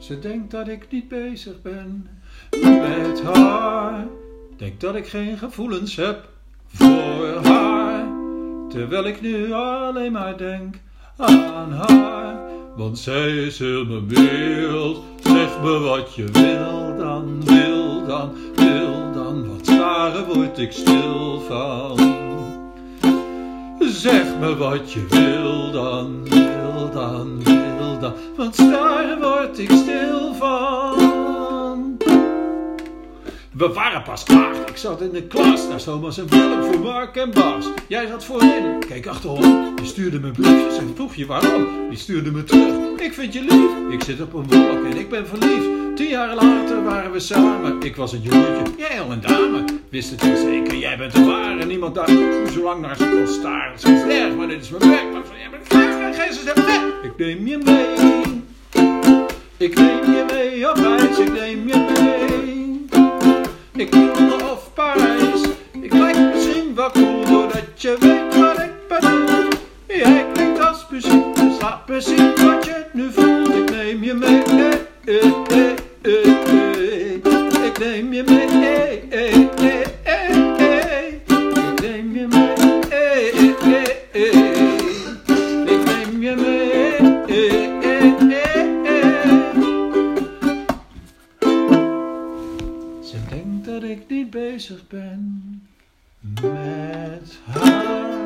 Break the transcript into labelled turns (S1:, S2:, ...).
S1: Ze denkt dat ik niet bezig ben met haar. Denkt dat ik geen gevoelens heb voor haar. Terwijl ik nu alleen maar denk aan haar. Want zij is heel mijn wereld. Zeg me wat je wil dan, wil dan, wil dan. Wat staren word ik stil van. Zeg me wat je wil dan, wil dan, wil dan. Want staren word ik stil van. We waren pas klaar, ik zat in de klas. Daar stond Thomas en Willem voor Mark en Bas. Jij zat voorin, keek achterom. Je stuurde me briefjes en vroeg je waarom. Je stuurde me terug, ik vind je lief. Ik zit op een wolk en ik ben verliefd. 10 jaar later waren we samen. Ik was een jongetje, jij al een dame. Wist het wel zeker, jij bent de ware. Niemand daar zo lang naar ze kon staren. Het is erg, maar dit is mijn werk. Maar jij bent graag en geen ze zegt weg. Ik neem je mee. Ik neem je mee op reis, ik neem je mee. Ik Londen of Parijs. Ik lijk misschien wel cool doordat je weet wat ik bedoel. Jij klinkt als muziek, dus laat me zien wat je nu voelt. Ik neem je mee, ik neem je mee, ik neem je mee, ik neem je mee. Ze denkt dat ik niet bezig ben met haar.